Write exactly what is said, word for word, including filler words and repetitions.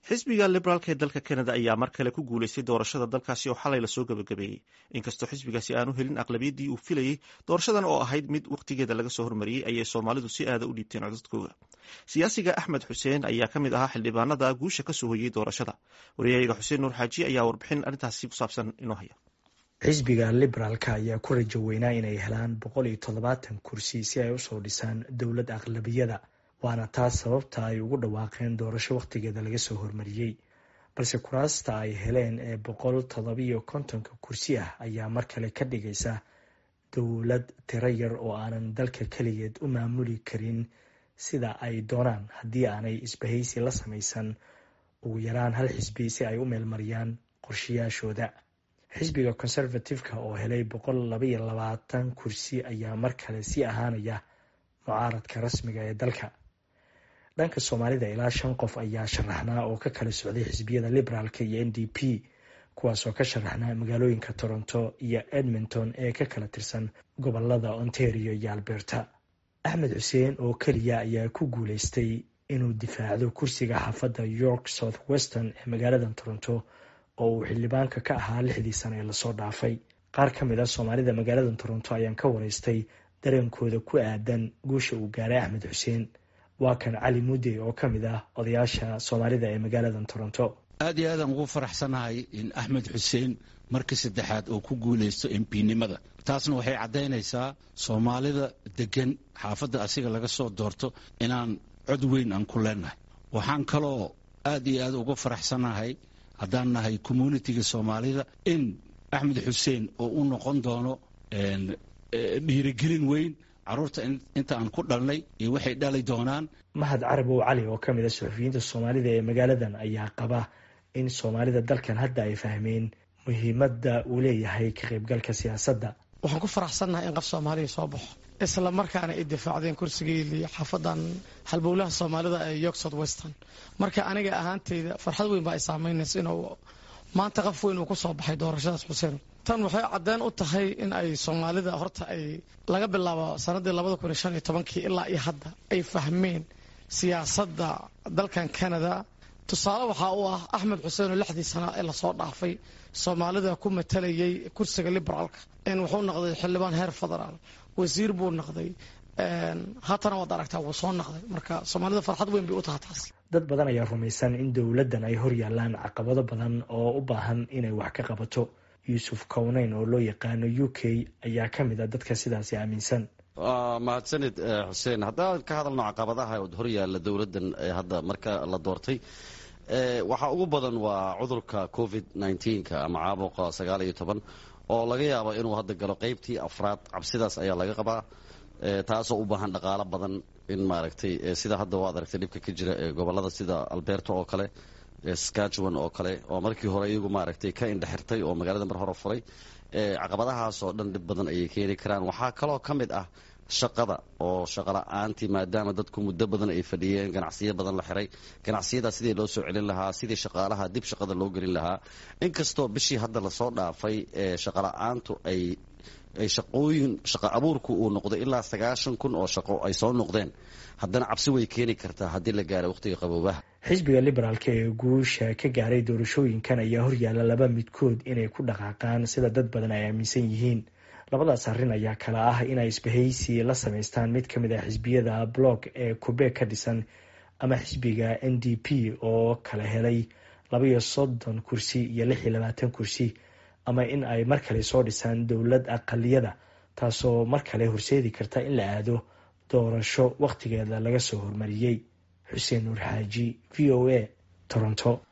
xisbiga liberaalka ee dalka Canada ayaa mar kale ku guuleystay doorashada dalkaasi oo xalay lasoo gabagabeeyey inkastoo xisbigaasi aanu helin aqlabiyadii uu filayey doorashadan oo ahayd mid waqtigeeda laga soo hormariyey ayay Soomaalidu si aad u dhiibteen codadkooda. Siyaasiga Axmed Xuseen ayaa ka mid ahaa xildhibaanada guusha ka soo hoyay doorashada. Wariyaha Xuseen Nuur Xaaji ayaa warbixin arrintaasi ku saabsan inoo haya. xisbiga liberaalka ayaa ku rajo weynaa inay helaan boqol iyo toddobaatan kursi si ay usoo dhisaan dowlad aqlabiyada, waana taas sababta ay ugu dhawaaqeen doorasho waqtigeeda laga soo hormariyey. balse kuraasta ay heleen ee boqol toddobiyo kontonka kursi ah ayaa mar kale ka dhigaysa dowlad tiro yar oo aanan dalka keligeed u maamuli karin sida ay doonaan haddii aanay isbahaysi la samaysan ugu yaraan hal xisbi si ay u meelmariyaan qorshayaashooda. xisbiga conservative-ka oo helay boqol labaiyo labaatan kursi ayaa mar kale sii ahaanaya mucaaradka rasmiga ee dalka. dhanka Soomaalida ilaa shan qof ayaa sharaxnaa oo ka kala socday xisbiyada liberaalka iyo N D P, kuwaasoo ka sharaxnaa magaalooyinka Toronto iyo Edmonton ee ka kala tirsan gobolada Ontario iyo Alberta. Axmed Xuseen oo keliya ayaa ku guuleystay inuu difaacdo kursiga xaafadda York South Western ee magaalada Toronto oo uu xildhibaanka ka ahaa lixdii sano ee lasoo dhaafay. qaar ka mid a Soomaalida magaalada Toronto ayaan ka wareystay dareenkooda ku aadan guusha uu gaaray Axmed Xuseen. waa kan Cali Mudde oo ka mid ah odayaasha Soomaalida ee magaalada Toronto. aad iyo aad aan ugu faraxsanahay in Axmed Xuseen markii saddexaad uu ku guuleysto M P-nimada. taasna waxay caddaynaysaa Soomaalida degan xaafadda asiga laga soo doorto inaan cod weyn aan ku leenahay. waxaan kaloo aad iyo aad ugu faraxsanahay haddaan nahay communitiga Soomaalida in Axmed Xuseen oo u noqon doono dhiirigelin weyn caruurta inta aan ku dhalnay iyo waxay dhalay doonaan. Mahad Carabow Cali oo ka mid ah suxufiyiinta Soomaalida ee magaaladan ayaa qaba in Soomaalida dalkan hadda ay fahmeen muhiimadda uu leeyahay ka qaybgalka siyaasadda. waxaan ku faraxsanahay in qof Soomaaliya soo baxo isla markaana ay difaacdeen kursigeedii xaafadan halbowlaha Soomaalida ee York South Western. marka aniga ahaantayda farxad weyn baa ay saameynaysa inuu maanta qof weyn uu ku soo baxay doorashadaas Xuseen. tan waxay cadeen u tahay in ay Soomaalida horta ay laga bilaabo sanadii labada kun iyo shan iyo tobankii ilaa iyo hadda ay fahmeen siyaasadda dalkan Canada. tusaale waxa uu ah Axmed Xuseen oo lixdii sano ee la soo dhaafay Soomaalida ku matalayay kursiga liberaalka in wuxuu noqday xildhibaan heer federaal, wasiir buu noqday, haatana waad aragtaa wuu soo noqday. marka Soomaalida farxad weyn bay u tahay taas. dad badan ayaa rumaysan in dowladdan ay hor yaalaan caqabado badan oo u baahan inay wax ka qabato. Yuusuf Kownayn oo loo yaqaano U K ayaa ka mid ah dadka sidaasi aaminsan. mahadsanid Xuseen. haddaan ka hadalno caqabadaha hor yaalla dowladdan hadda marka la doortay, waxaa ugu badan waa cudurka covid nineteenka ama caabuqa sagaal iyo toban oo laga yaabo inuu hadda galo qaybtii afraad. cabsidaas ayaa laga qabaa, taasoo u baahan dhaqaalo badan in maaragtay sida hadda waad aragtay dhibka ka jira ee gobolada sida Alberta oo kale, Saskatchewan oo kale oo markii hore iyagu maaragtay ka indhexirtay oo magaalada mar hore furay. caqabadahaas oo dhan dhib badan ayay keeni karaan. waxaa kaloo ka mid ah shaqada oo shaqo la-aantii, maadaama dadku muddo badan ay fadhiyeen, ganacsiyo badan la xiray. ganacsiyada sidii loo soo celin lahaa, sidii shaqaalaha dib shaqada loo gelin lahaa. inkastoo bishii hadda lasoo dhaafay shaqo la-aantu ay ay shaqooyin shaqo abuurku uu noqday ilaa sagaashan kun oo shaqo ay soo noqdeen, haddana cabsi way keeni kartaa haddii la gaaro waqtiga qaboobaha. xisbiga liberaalka ee guusha ka gaaray doorashooyinkan ayaa horyaalla laba midkood inay ku dhaqaaqaan sida dad badan ay aaminsan yihiin. labadaas arrin ayaa kala ah inay isbahaysi la samaystaan mid ka mid ah xisbiyada bloc ee Quebec ka dhisan ama xisbiga N D P oo kala helay labaiyo soddon kursi iyo lix iyo labaatan kursi, ama in ay mar kale soo dhisaan dowlad aqaliyada, taasoo mar kale horseedi karta in la aado doorasho waqtigeeda laga soo hormariyey. Xuseen Nuur Xaaji, V O A, Toronto.